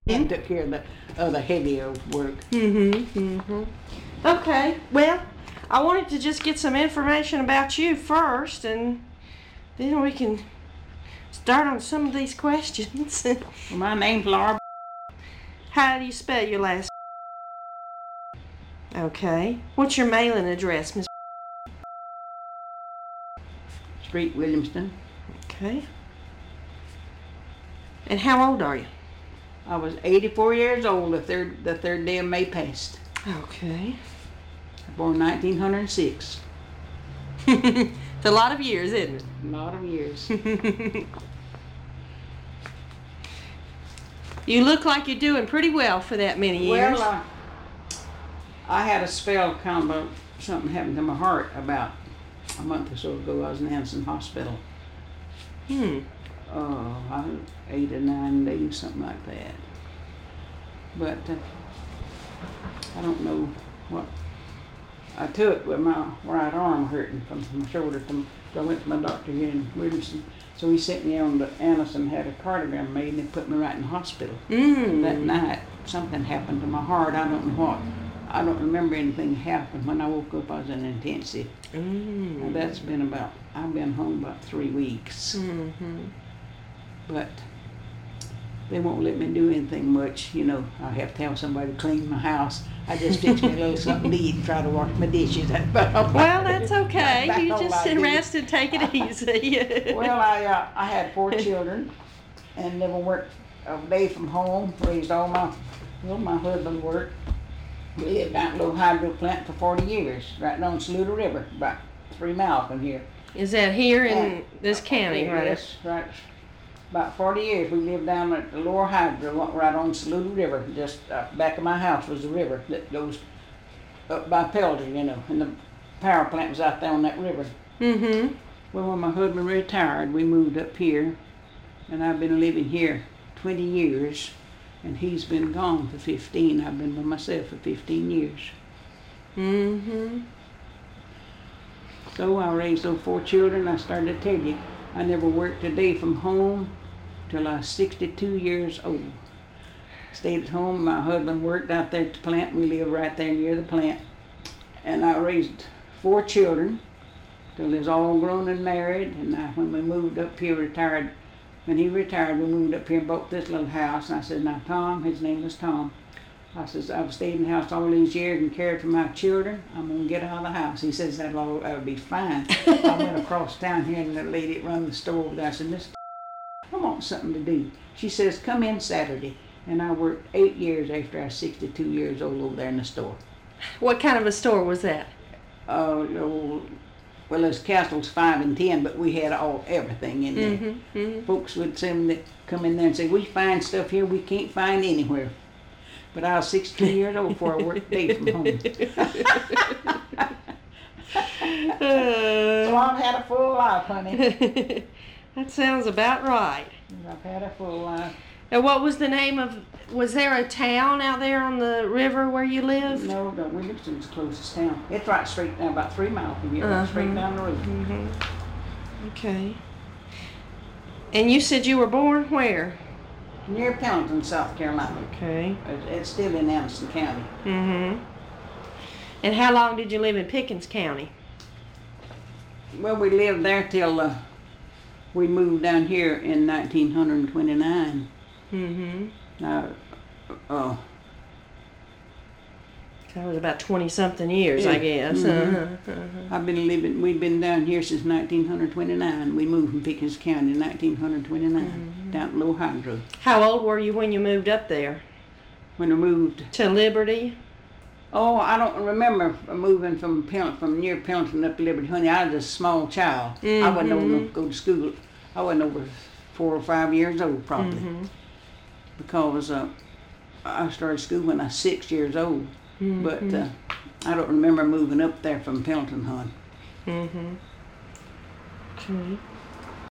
and took care of the other heavier work. Okay, well, I wanted to just get some information about you first, and then we can start on some of these questions. Well, my name's Laura. How do you spell your last? Okay. What's your mailing address, Miss? Street, Williamston. Okay. And how old are you? I was 84 years old the third day of May past. Okay. Born 1906. It's a lot of years, isn't it? A lot of years. You look like you're doing pretty well for that many years. Well, I had a spell kind of something happened to my heart about a month or so ago. I was in Anderson Hospital. I was 8 or 9 days, something like that. But I don't know what I took with my right arm hurting from my shoulder. I went to my doctor here in Williamson. So he sent me on to Anderson, had a cardiogram made, and they put me right in the hospital. That night, something happened to my heart. I don't know what. I don't remember anything happened. When I woke up, I was in intensive. Now that's been about, I've been home about 3 weeks. But they won't let me do anything much. You know, I have to have somebody clean my house. I just fix me a little something to eat and try to wash my dishes. Well, that's okay. You just rest and take it easy. Well, I had 4 children and never worked a day from home. Raised all my husband worked. We lived out in a little hydro plant for 40 years, right down Saluda River, about 3 miles from here. Is that here in this county, right? Yes, right. About 40 years we lived down at the lower hydro, right on Saluda River. Just back of my house was the river that goes up by Pelter, you know, and the power plant was out there on that river. Well, when my husband retired, we moved up here, and I've been living here 20 years, and he's been gone for 15. I've been by myself for 15 years. So I raised those 4 children. I started to tell you, I never worked a day from home till I was 62 years old. Stayed at home. My husband worked out there at the plant. We lived right there near the plant. And I raised 4 children till they was all grown and married. And when we moved up here, when he retired, we moved up here and bought this little house. And I said, now Tom, his name was Tom. I says, I've stayed in the house all these years and cared for my children. I'm going to get out of the house. He says, that would be fine. I went across town here and the lady that run the store over there, I said, Miss, I want something to do. She says, come in Saturday. And I worked 8 years after I was 62 years old over there in the store. What kind of a store was that? Well, there's Castles 5 and 10, but we had everything in there. Folks would come in there and say, we find stuff here we can't find anywhere. But I was 62 years old before I worked a day from home. So I've had a full life, honey. That sounds about right. I've had a full life. Now, what was the name of, was there a town out there on the river where you lived? No, Williamston's the closest town. It's right straight down, about 3 miles from here, right straight down the road. Okay. And you said you were born where? Near Pendleton, South Carolina. Okay. It's still in Anderson County. And how long did you live in Pickens County? Well, we lived there till we moved down here in 1929. Now, that was about 20-something years, I guess. We'd been down here since 1929. We moved from Pickens County in 1929, down at Low Hydro. How old were you when you moved up there? When I moved to Liberty? Oh, I don't remember moving from near Pendleton up to Liberty, honey. I was a small child. I wasn't old enough to go to school. I wasn't over 4 or 5 years old, probably, because I started school when I was 6 years old. But I don't remember moving up there from Pendleton, hon. Okay.